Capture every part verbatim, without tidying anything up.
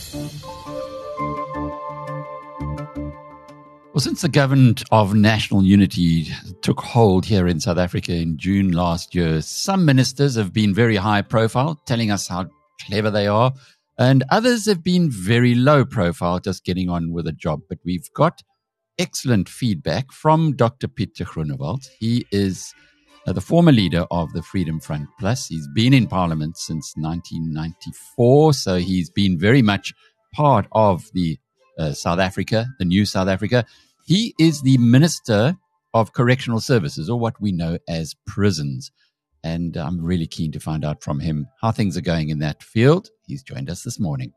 Well, since the government of national unity took hold here in South Africa in June last year, some ministers have been very high profile, telling us how clever they are, and others have been very low profile, just getting on with a job. But we've got excellent feedback from Doctor Pieter Groenewald. He is uh, the former leader of the Freedom Front Plus. He's been in Parliament since nineteen ninety-four, so he's been very much part of the uh, South Africa, the new South Africa. He is the Minister of Correctional Services, or what we know as prisons. And I'm really keen to find out from him how things are going in that field. He's joined us this morning.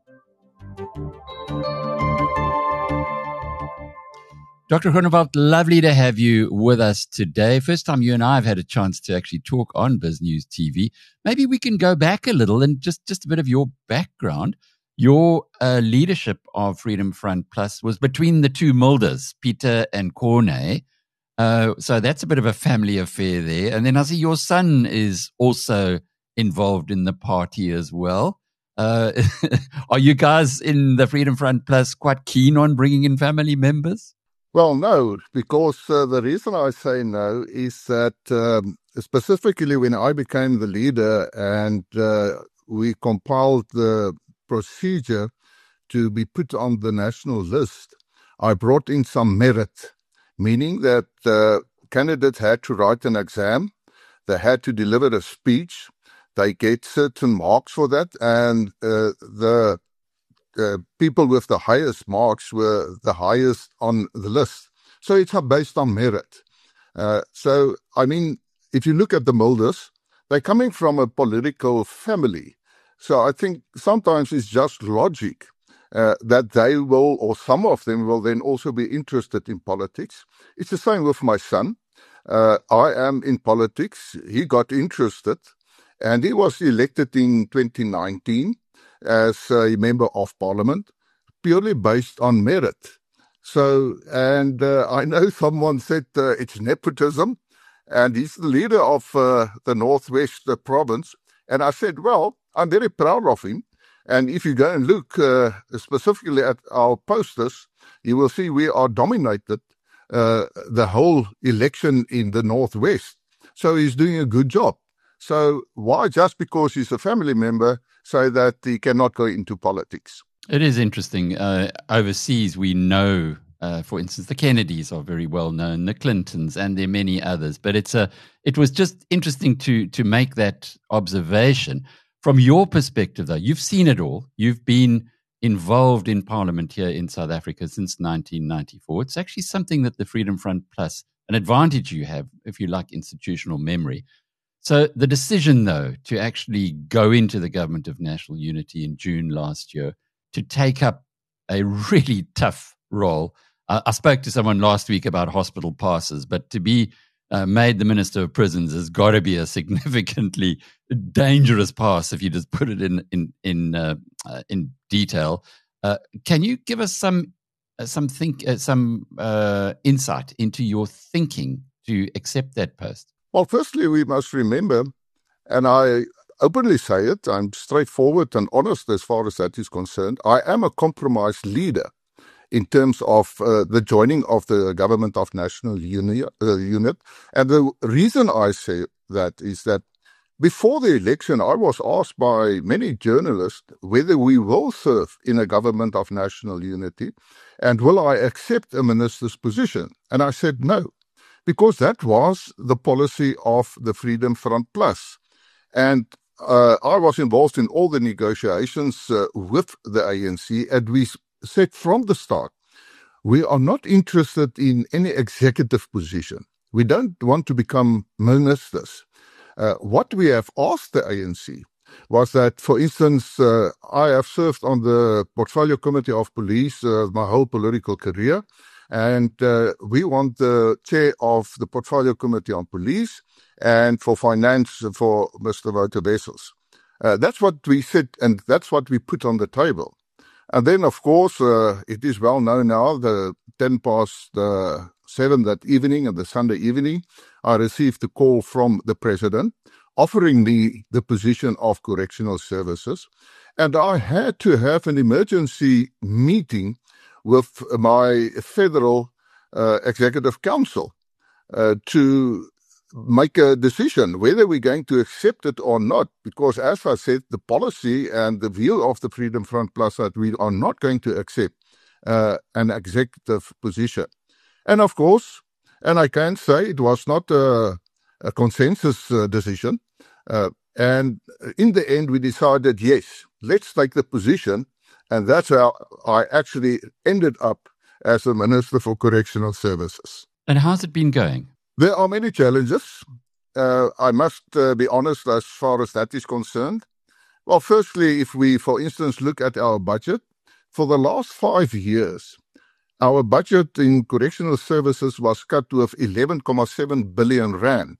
Doctor Groenewald, lovely to have you with us today. First time you and I have had a chance to actually talk on BizNews T V. Maybe we can go back a little and just, just a bit of your background. Your uh, leadership of Freedom Front Plus was between the two Mulders, Pieter and Corne. Uh, so that's a bit of a family affair there. And then I see your son is also involved in the party as well. Uh, are you guys in the Freedom Front Plus quite keen on bringing in family members? Well, no, because uh, the reason I say no is that um, specifically when I became the leader and uh, we compiled the procedure to be put on the national list, I brought in some merit, meaning that uh, candidates had to write an exam, they had to deliver a speech, they get certain marks for that, and uh, the uh, people with the highest marks were the highest on the list. So it's based on merit. Uh, so, I mean, if you look at the Mulders, they're coming from a political family. So I think sometimes it's just logic uh, that they will, or some of them will then also be interested in politics. It's the same with my son. Uh, I am in politics. He got interested and he was elected in twenty nineteen as a member of parliament purely based on merit. So, and uh, I know someone said uh, it's nepotism, and he's the leader of uh, the Northwest uh, province. And I said, well, I'm very proud of him. And if you go and look uh, specifically at our posters, you will see we are dominated uh, the whole election in the Northwest. So he's doing a good job. So why, just because he's a family member, say that he cannot go into politics? It is interesting. Uh, overseas, we know, uh, for instance, the Kennedys are very well known, the Clintons, and there are many others. But it's a, it was just interesting to to make that observation. From your perspective, though, you've seen it all. You've been involved in Parliament here in South Africa since nineteen ninety-four. It's actually something that the Freedom Front Plus, an advantage you have, if you like, institutional memory. So the decision, though, to actually go into the Government of National Unity in June last year, to take up a really tough role. Uh, I spoke to someone last week about hospital passes, but to be uh, made the Minister of Prisons has got to be a significantly dangerous pass, if you just put it in in in uh, uh, in detail. Uh, can you give us some uh, some think uh, some uh, insight into your thinking to accept that post? Well, firstly, we must remember, and I openly say it, I'm straightforward and honest as far as that is concerned, I am a compromised leader in terms of uh, the joining of the Government of National Uni- uh, Unit. And the reason I say that is that before the election, I was asked by many journalists whether we will serve in a Government of National Unity and will I accept a minister's position. And I said no, because that was the policy of the Freedom Front Plus. And uh, I was involved in all the negotiations uh, with the A N C, and we said from the start, we are not interested in any executive position. We don't want to become ministers. Uh, what we have asked the A N C was that, for instance, uh, I have served on the Portfolio Committee of Police uh, my whole political career, and uh, we want the chair of the Portfolio Committee on Police and for finance for Mister Wouter Wessels. Uh, that's what we said, and that's what we put on the table. And then, of course, uh, it is well known now, the ten past uh, seven that evening and the Sunday evening, I received a call from the president offering me the position of correctional services. And I had to have an emergency meeting with my federal uh, executive council uh, to make a decision whether we're going to accept it or not, because as I said, the policy and the view of the Freedom Front Plus that we are not going to accept uh, an executive position. And of course, and I can say it was not a, a consensus uh, decision, uh, and in the end we decided, yes, let's take the position, and that's how I actually ended up as the Minister for Correctional Services. And how's it been going? There are many challenges. Uh, I must uh, be honest as far as that is concerned. Well, firstly, if we, for instance, look at our budget, for the last five years, our budget in correctional services was cut with eleven point seven billion rand.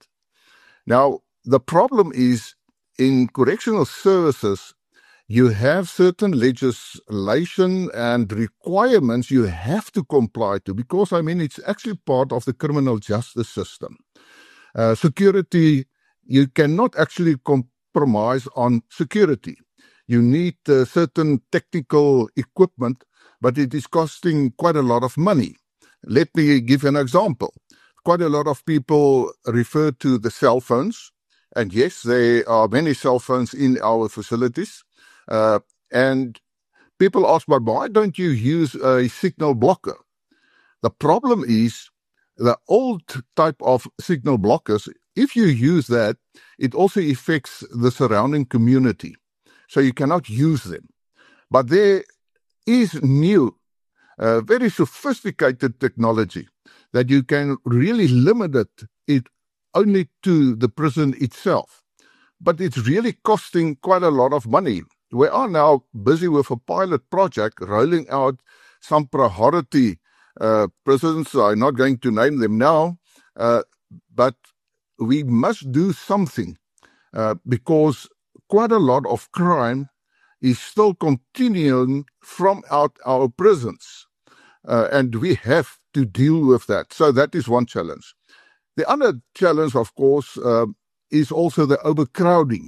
Now, the problem is in correctional services, you have certain legislation and requirements you have to comply to, because, I mean, it's actually part of the criminal justice system. Uh, security, you cannot actually compromise on security. You need uh, certain technical equipment, but it is costing quite a lot of money. Let me give an example. Quite a lot of people refer to the cell phones, and yes, there are many cell phones in our facilities. Uh, and people ask, but why don't you use a signal blocker? The problem is the old type of signal blockers, if you use that, it also affects the surrounding community. So you cannot use them. But there is new, uh, very sophisticated technology that you can really limit it, it only to the prison itself. But it's really costing quite a lot of money. We are now busy with a pilot project rolling out some priority uh, prisons. I'm not going to name them now, uh, but we must do something uh, because quite a lot of crime is still continuing from out our prisons, uh, and we have to deal with that. So that is one challenge. The other challenge, of course, uh, is also the overcrowding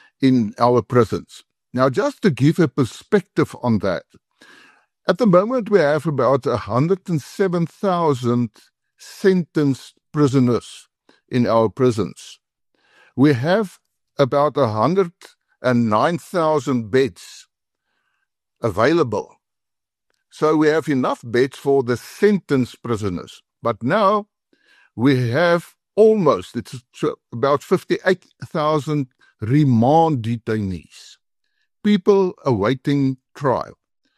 in our prisons. Now, just to give a perspective on that, at the moment we have about one hundred seven thousand sentenced prisoners in our prisons. We have about one hundred nine thousand beds available. So we have enough beds for the sentenced prisoners. But now we have almost, it's about fifty-eight thousand remand detainees, people awaiting trial.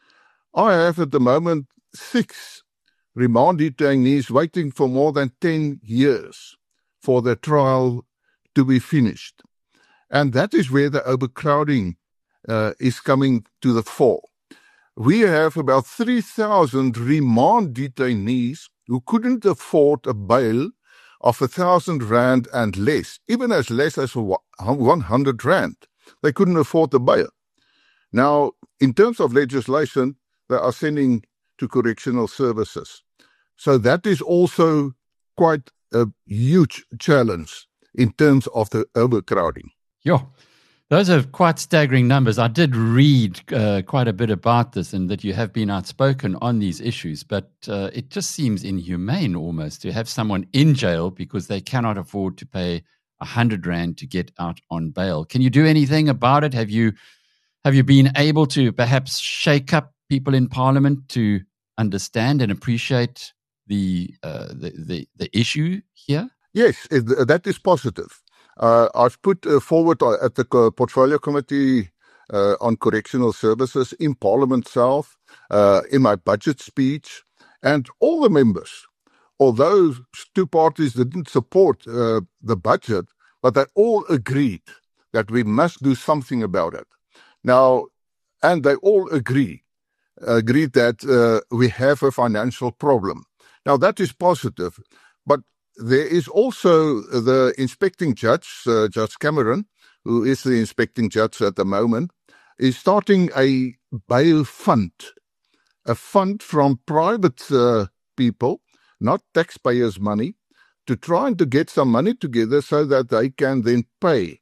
I have at the moment six remand detainees waiting for more than ten years for their trial to be finished. And that is where the overcrowding uh, is coming to the fore. We have about three thousand remand detainees who couldn't afford a bail of a thousand rand and less, even as less as one hundred rand. They couldn't afford the bail. Now, in terms of legislation, they are sending to correctional services. So that is also quite a huge challenge in terms of the overcrowding. Yeah, those are quite staggering numbers. I did read uh, quite a bit about this and that you have been outspoken on these issues, but uh, it just seems inhumane almost to have someone in jail because they cannot afford to pay a hundred rand to get out on bail. Can you do anything about it? Have you have you been able to perhaps shake up people in Parliament to understand and appreciate the uh, the, the the issue here? Yes, it, that is positive. Uh, I've put uh, forward at the Portfolio Committee uh, on Correctional Services in Parliament itself, uh, in my budget speech, and all the members, although two parties didn't support uh, the budget, but they all agreed that we must do something about it. Now, and they all agree, agreed that uh, we have a financial problem. Now, that is positive, but there is also the inspecting judge, uh, Judge Cameron, who is the inspecting judge at the moment, is starting a bail fund, a fund from private uh, people, not taxpayers' money, to try and to get some money together so that they can then pay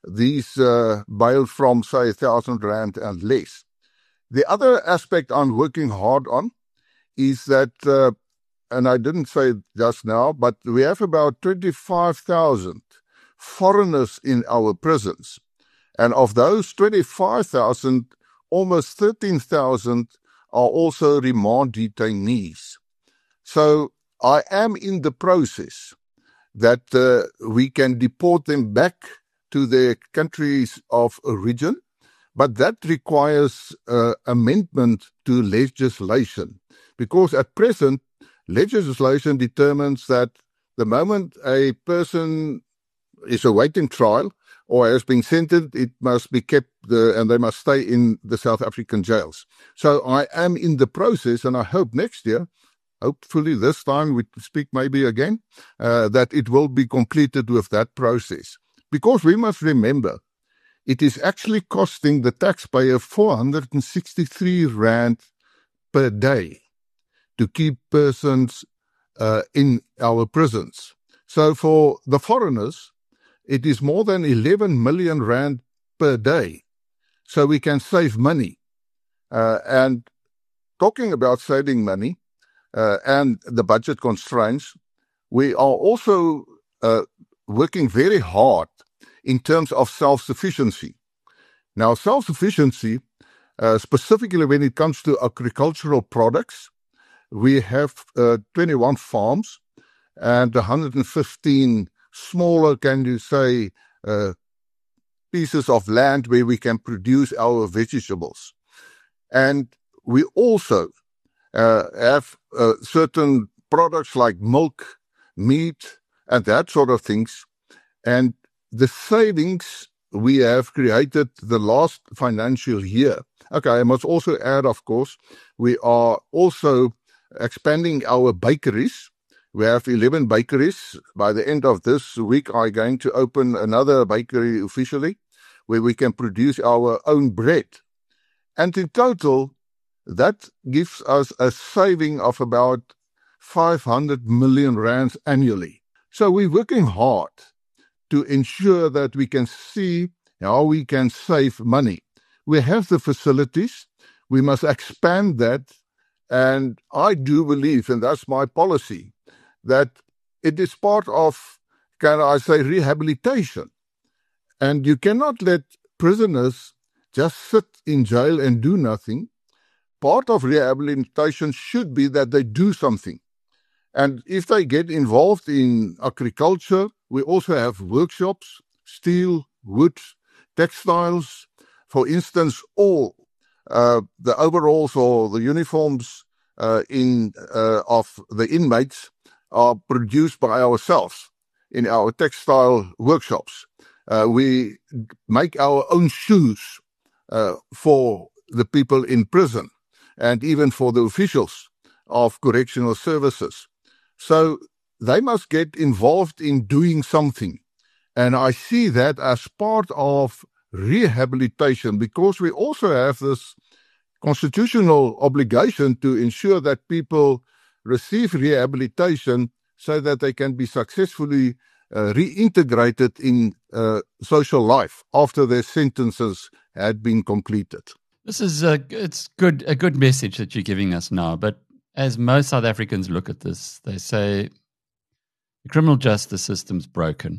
these uh, bail from, say, a thousand rand and less. The other aspect I'm working hard on is that, uh, and I didn't say it just now, but we have about twenty-five thousand foreigners in our prisons. And of those twenty-five thousand, almost thirteen thousand are also remand detainees. So I am in the process that uh, we can deport them back to their countries of origin, but that requires uh, amendment to legislation, because at present, legislation determines that the moment a person is awaiting trial or has been sentenced, it must be kept uh, and they must stay in the South African jails. So I am in the process, and I hope next year, hopefully this time we speak maybe again, uh, that it will be completed with that process. Because we must remember, it is actually costing the taxpayer four hundred sixty-three rand per day to keep persons uh, in our prisons. So for the foreigners, it is more than eleven million rand per day. So we can save money. Uh, and talking about saving money uh, and the budget constraints, we are also uh, working very hard in terms of self-sufficiency. Now, self-sufficiency, uh, specifically when it comes to agricultural products, we have uh, twenty-one farms and one hundred fifteen smaller, can you say, uh, pieces of land where we can produce our vegetables. And we also uh, have uh, certain products like milk, meat, and that sort of things. And the savings we have created the last financial year. Okay, I must also add, of course, we are also expanding our bakeries. We have eleven bakeries. By the end of this week, I'm going to open another bakery officially where we can produce our own bread. And in total, that gives us a saving of about five hundred million rands annually. So we're working hard to ensure that we can see how we can save money. We have the facilities. We must expand that. And I do believe, and that's my policy, that it is part of, can I say, rehabilitation. And you cannot let prisoners just sit in jail and do nothing. Part of rehabilitation should be that they do something. And if they get involved in agriculture, we also have workshops, steel, wood, textiles. For instance, all uh, the overalls or the uniforms uh, in uh, of the inmates are produced by ourselves in our textile workshops. Uh, we make our own shoes uh, for the people in prison and even for the officials of correctional services. So they must get involved in doing something. And I see that as part of rehabilitation, because we also have this constitutional obligation to ensure that people receive rehabilitation so that they can be successfully uh, reintegrated in uh, social life after their sentences had been completed. This is a, it's good, a good message that you're giving us now. But as most South Africans look at this, they say the criminal justice system's broken.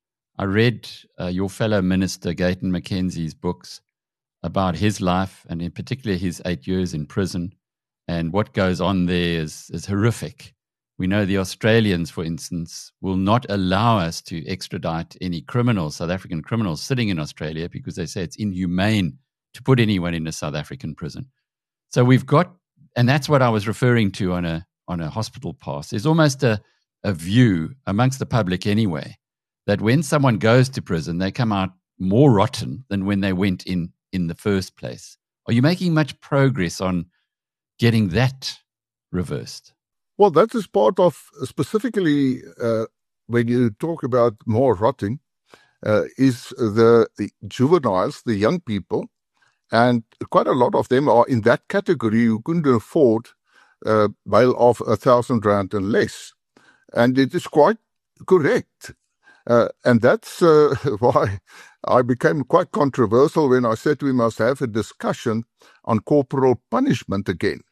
I read uh, your fellow minister, Gayton McKenzie's books about his life, and in particular his eight years in prison. And what goes on there is, is horrific. We know the Australians, for instance, will not allow us to extradite any criminals, South African criminals sitting in Australia, because they say it's inhumane to put anyone in a South African prison. So we've got, and that's what I was referring to on a on a hospital pass. There's almost a, a view amongst the public anyway, that when someone goes to prison, they come out more rotten than when they went in in the first place. Are you making much progress on getting that reversed? Well, that is part of, specifically uh, when you talk about more rotting, uh, is the, the juveniles, the young people, and quite a lot of them are in that category who couldn't afford uh, bail of a thousand rand and less. And it is quite correct. Uh, and that's uh, why I became quite controversial when I said we must have a discussion on corporal punishment again,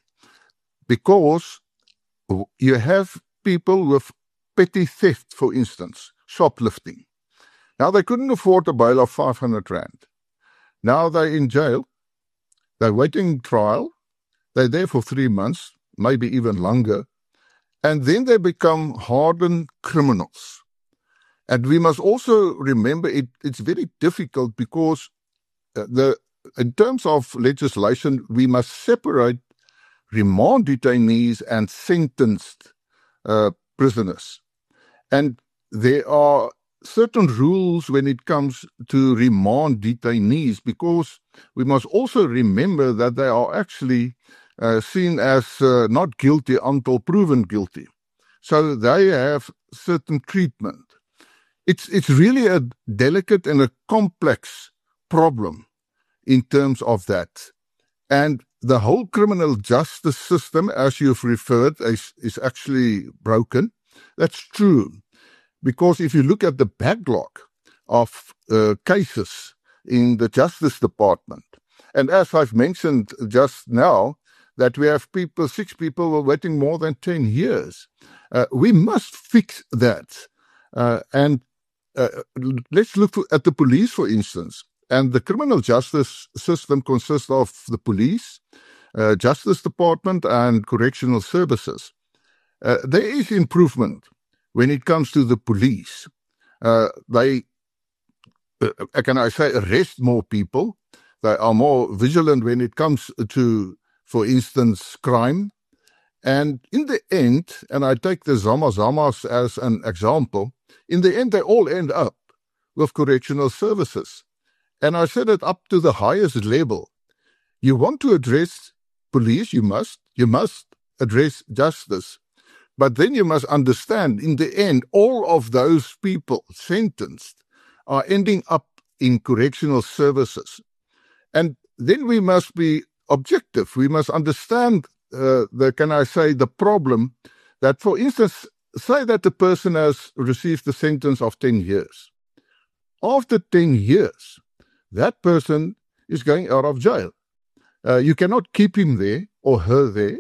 because you have people with petty theft, for instance, shoplifting. Now, they couldn't afford a bail of five hundred rand. Now they're in jail. They're waiting trial. They're there for three months, maybe even longer. And then they become hardened criminals. And we must also remember it, it's very difficult because the in terms of legislation, we must separate remand detainees and sentenced uh, prisoners. And there are certain rules when it comes to remand detainees, because we must also remember that they are actually uh, seen as uh, not guilty until proven guilty. So they have certain treatment. It's, it's really a delicate and a complex problem in terms of that. And the whole criminal justice system, as you've referred, is, is actually broken. That's true. Because if you look at the backlog of uh, cases in the Justice Department, and as I've mentioned just now, that we have people, six people were waiting more than ten years. Uh, we must fix that. Uh, and uh, let's look at the police, for instance. And the criminal justice system consists of the police, uh, Justice Department, and correctional services. Uh, there is improvement when it comes to the police. Uh, they, uh, can I say, arrest more people. They are more vigilant when it comes to, for instance, crime. And in the end, and I take the Zama Zamas as an example, in the end they all end up with correctional services. And I said it up to the highest level. You want to address police, you must. You must address justice. But then you must understand, in the end, all of those people sentenced are ending up in correctional services. And then we must be objective. We must understand, uh, the, can I say, the problem that, for instance, say that the person has received a sentence of ten years. After ten years, that person is going out of jail. Uh, you cannot keep him there or her there.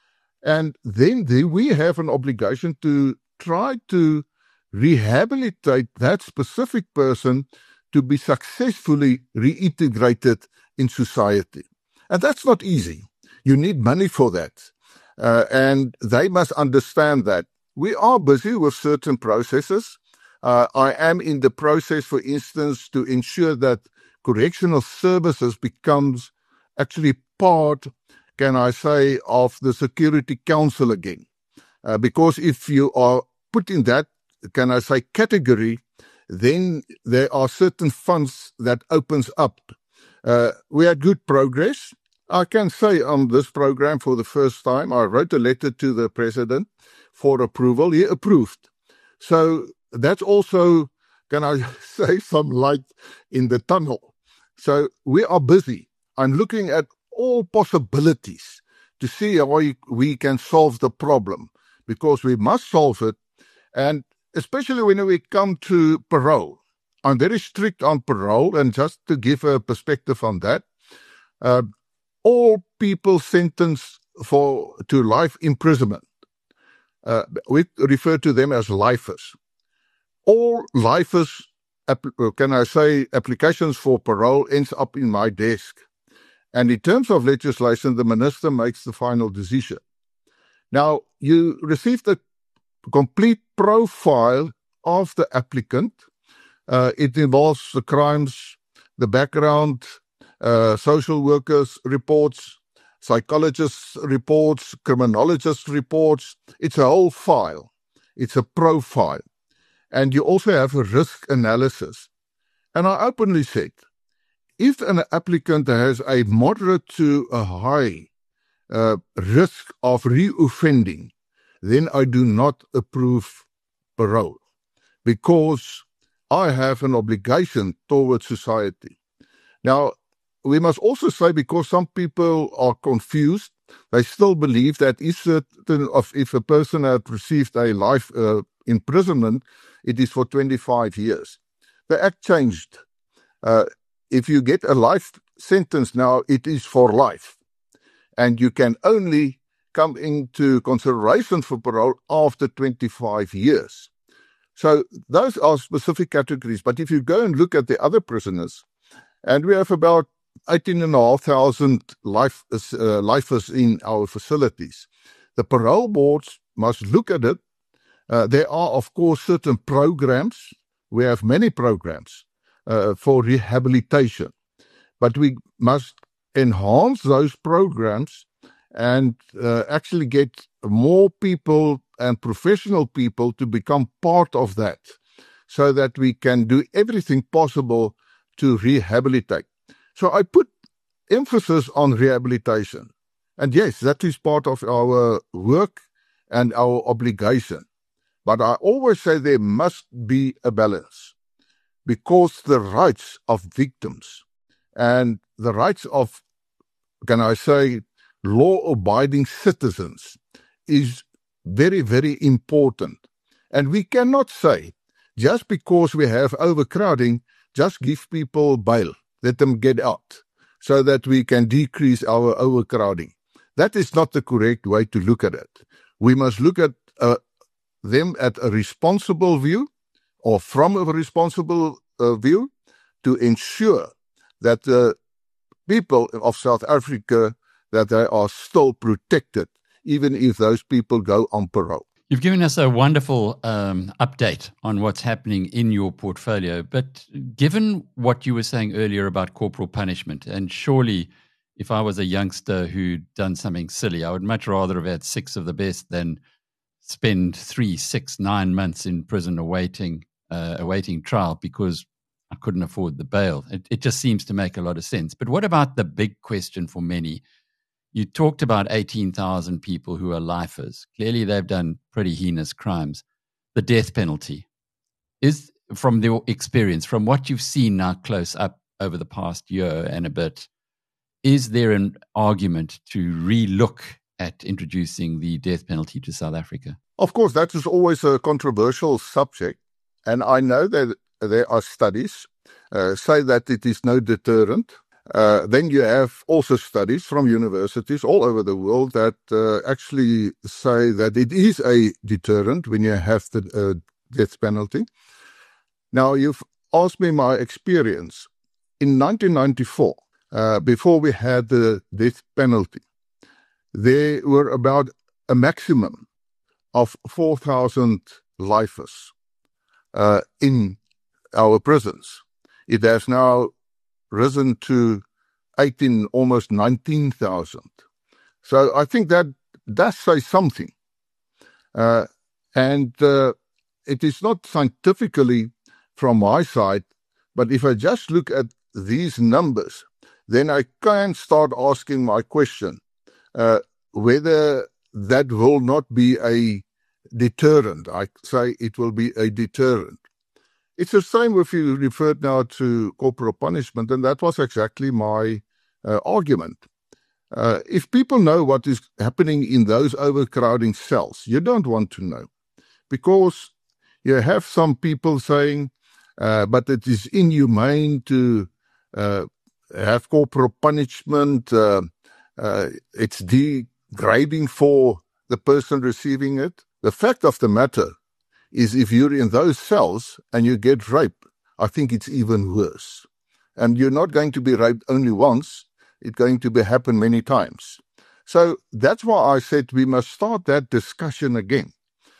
And then there we have an obligation to try to rehabilitate that specific person to be successfully reintegrated in society. And that's not easy. You need money for that. Uh, and they must understand that. We are busy with certain processes. Uh, I am in the process, for instance, to ensure that correctional services becomes actually part, can I say, of the Security Council again. Uh, because if you are put in that, can I say, category, then there are certain funds that opens up. Uh, we had good progress. I can say on this program for the first time, I wrote a letter to the president for approval. He approved. So that's also, can I say, some light in the tunnel. So we are busy. I'm looking at all possibilities to see how we can solve the problem, because we must solve it. And especially when we come to parole, I'm very strict on parole. And just to give a perspective on that, uh, all people sentenced for to life imprisonment, uh, we refer to them as lifers. All lifers, can I say, applications for parole ends up in my desk. And in terms of legislation, the minister makes the final decision. Now, you received a complete profile of the applicant. Uh, it involves the crimes, the background, uh, social workers' reports, psychologists' reports, criminologists' reports. It's a whole file. It's a profile. And you also have a risk analysis. And I openly said, if an applicant has a moderate to a high uh, risk of reoffending, then I do not approve parole, because I have an obligation towards society. Now, we must also say, because some people are confused, they still believe that if, certain of, if a person had received a life uh, imprisonment, it is for twenty-five years. The Act changed. Uh, if you get a life sentence now, it is for life. And you can only come into consideration for parole after twenty-five years. So those are specific categories. But if you go and look at the other prisoners, and we have about eighteen and a half thousand life, uh, lifers in our facilities, the parole boards must look at it. Uh, there are, of course, certain programs. We have many programs uh, for rehabilitation, but we must enhance those programs and uh, actually get more people and professional people to become part of that, so that we can do everything possible to rehabilitate. So I put emphasis on rehabilitation. And yes, that is part of our work and our obligation. But I always say there must be a balance, because the rights of victims and the rights of, can I say, law-abiding citizens is very, very important. And we cannot say, just because we have overcrowding, just give people bail, let them get out, so that we can decrease our overcrowding. That is not the correct way to look at it. We must look at uh, them at a responsible view, or from a responsible uh, view, to ensure that the people of South Africa, that they are still protected, even if those people go on parole. You've given us a wonderful um, update on what's happening in your portfolio, but given what you were saying earlier about corporal punishment, and surely if I was a youngster who'd done something silly, I would much rather have had six of the best than spend three, six, nine months in prison awaiting uh, awaiting trial because I couldn't afford the bail. It, it just seems to make a lot of sense. But what about the big question for many? You talked about eighteen thousand people who are lifers. Clearly, they've done pretty heinous crimes. The death penalty is, from their experience, from what you've seen now close up over the past year and a bit, is there an argument to re-look at introducing the death penalty to South Africa? Of course, that is always a controversial subject. And I know that there are studies uh, say that it is no deterrent. Uh, then you have also studies from universities all over the world that uh, actually say that it is a deterrent when you have the uh, death penalty. Now, you've asked me my experience. In nineteen ninety-four, uh, before we had the death penalty, there were about a maximum of four thousand lifers uh, in our prisons. It has now risen to eighteen, almost nineteen thousand. So I think that does say something. Uh, and uh, it is not scientifically from my side, but if I just look at these numbers, then I can start asking my question, uh, whether that will not be a deterrent. I say it will be a deterrent. It's the same if you referred now to corporal punishment, and that was exactly my uh, argument. Uh, if people know what is happening in those overcrowding cells, you don't want to know, because you have some people saying, uh, but it is inhumane to uh, have corporal punishment, uh, uh, it's degrading for the person receiving it. The fact of the matter is, if you're in those cells and you get raped, I think it's even worse. And you're not going to be raped only once, it's going to be happen many times. So that's why I said we must start that discussion again.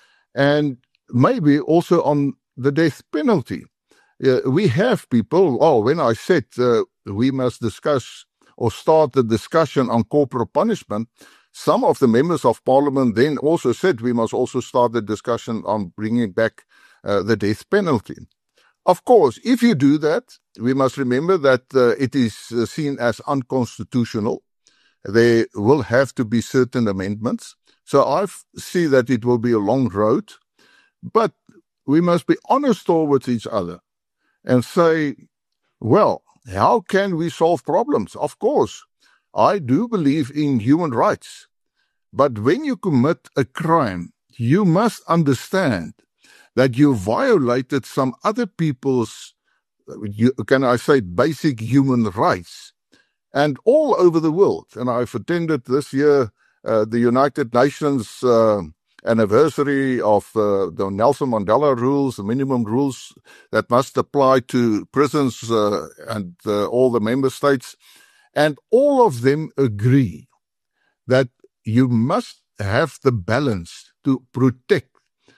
And maybe also on the death penalty. Uh, we have people, oh, when I said uh, we must discuss or start the discussion on corporal punishment, some of the members of parliament then also said we must also start the discussion on bringing back uh, the death penalty. Of course, if you do that, we must remember that uh, it is uh, seen as unconstitutional. There will have to be certain amendments. So I see that it will be a long road, but we must be honest towards each other and say, well, how can we solve problems? Of course, I do believe in human rights. But when you commit a crime, you must understand that you violated some other people's you, can I say, basic human rights. And all over the world. And I've attended this year uh, the United Nations uh, anniversary of uh, the Nelson Mandela rules, the minimum rules that must apply to prisons uh, and uh, all the member states. And all of them agree that you must have the balance to protect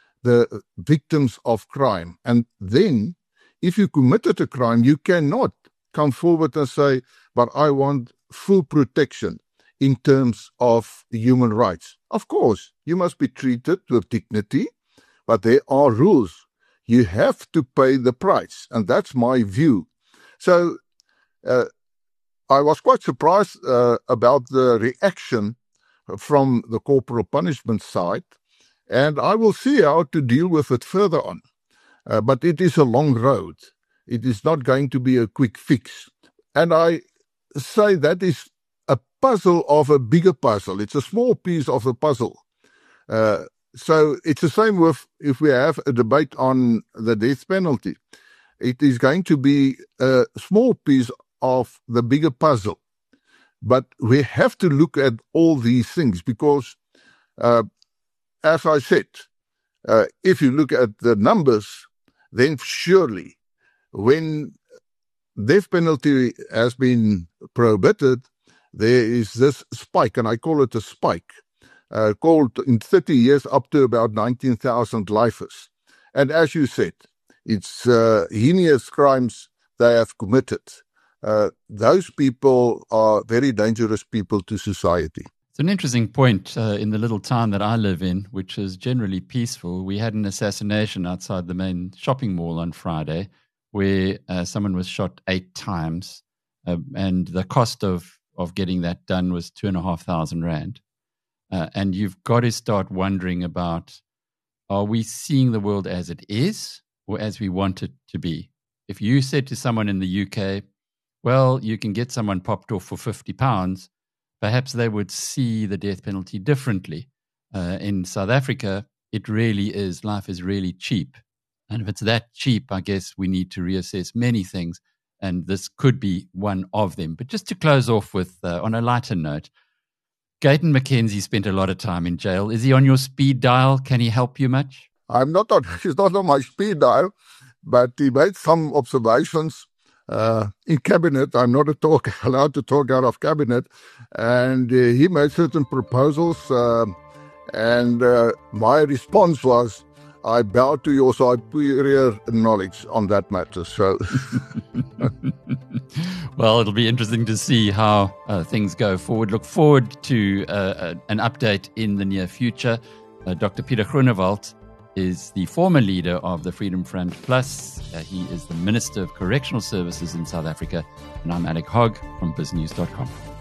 the victims of crime. And then, if you committed a crime, you cannot come forward and say, but I want full protection in terms of human rights. Of course, you must be treated with dignity, but there are rules. You have to pay the price, and that's my view. So uh, I was quite surprised uh, about the reaction from the corporal punishment side, and I will see how to deal with it further on. Uh, but it is a long road. It is not going to be a quick fix. And I say that is a puzzle of a bigger puzzle. It's a small piece of the puzzle. Uh, so it's the same with if we have a debate on the death penalty. It is going to be a small piece of the bigger puzzle. But we have to look at all these things because, uh, as I said, uh, if you look at the numbers, then surely when death penalty has been prohibited, there is this spike, and I call it a spike, uh, called in thirty years up to about nineteen thousand lifers. And as you said, it's uh, heinous crimes they have committed. Uh, those people are very dangerous people to society. It's an interesting point. Uh, in the little town that I live in, which is generally peaceful, we had an assassination outside the main shopping mall on Friday where uh, someone was shot eight times, uh, and the cost of, of getting that done was two and a half thousand rand. Uh, and you've got to start wondering about, are we seeing the world as it is or as we want it to be? If you said to someone in the U K, well, you can get someone popped off for fifty pounds, perhaps they would see the death penalty differently. Uh, in South Africa, it really is, life is really cheap. And if it's that cheap, I guess we need to reassess many things. And this could be one of them. But just to close off with, uh, on a lighter note, Gayton McKenzie spent a lot of time in jail. Is he on your speed dial? Can he help you much? I'm not on, he's not on my speed dial, but he made some observations uh, in cabinet. I'm not a talk, allowed to talk out of cabinet. And uh, he made certain proposals. Uh, and uh, my response was, I bow to your superior knowledge on that matter. So, well, it'll be interesting to see how uh, things go forward. Look forward to uh, uh, an update in the near future. Uh, Doctor Pieter Groenewald is the former leader of the Freedom Front Plus. Uh, he is the Minister of Correctional Services in South Africa. And I'm Alec Hogg from biz news dot com.